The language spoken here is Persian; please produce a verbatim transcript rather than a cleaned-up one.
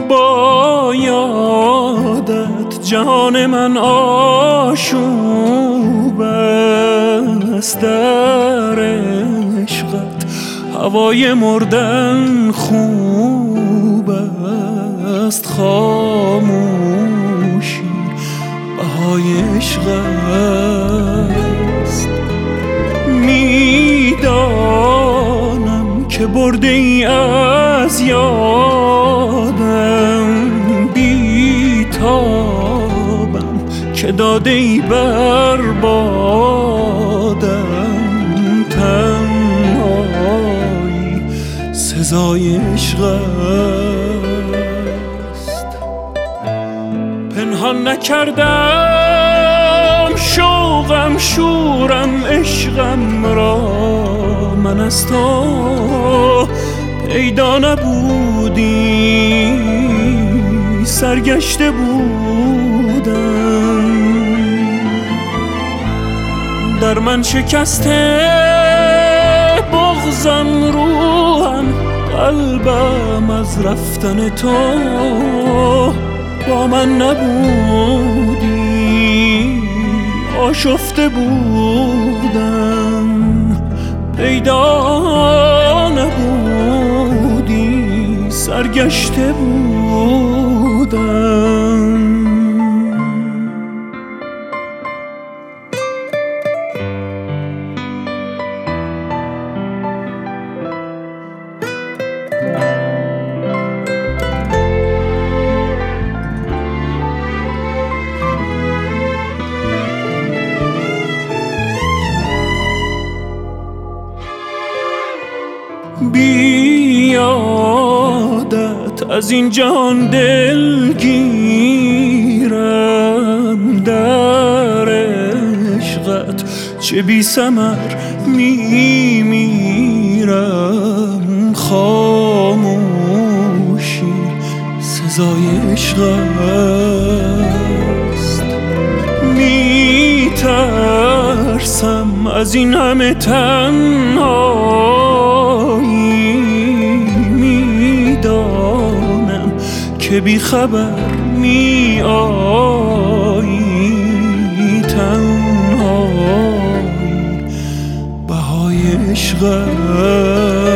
با یادت جهان من آشوب است، در عشقت هوای مردن خوب است، خاموشی بهای عشق است. میدانم که برده ای از یادم، بیتابم که داده ای بر بادم، تنهایی سزای عشق است. پنهان نکردم شوقم شورم عشقم را، من از تو پیدا نبودی سرگشته بودم، در من شکسته بغضم روحم، قلبم از رفتن تو با من نبودی آشفته بودم، پیدا نبودی سرگشته بودم. بیادت از این جهان دلگیرم، در عشقت چه بی ثمر می میرم، خاموشی سزای عشق است. می ترسم از این همه تنهایی، میدانم که بی خبر می آیی، تنهایی بهای عشق است.